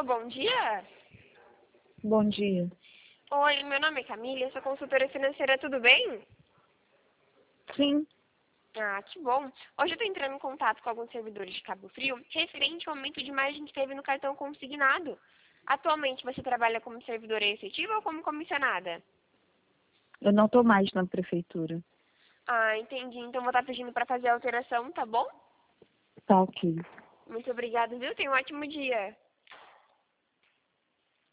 bom dia. Bom dia. Oi, meu nome é Camila, eu sou consultora financeira, tudo bem? Sim, Ah, que bom. Hoje eu estou entrando em contato com alguns servidores de Cabo Frio referente ao aumento de margem que teve no cartão consignado. Atualmente você trabalha como servidora efetiva ou como comissionada? eu não estou mais na prefeitura. Ah, entendi. Então vou estar pedindo para fazer a alteração, tá bom? Tá ok. Muito obrigada, viu? Tenha um ótimo dia.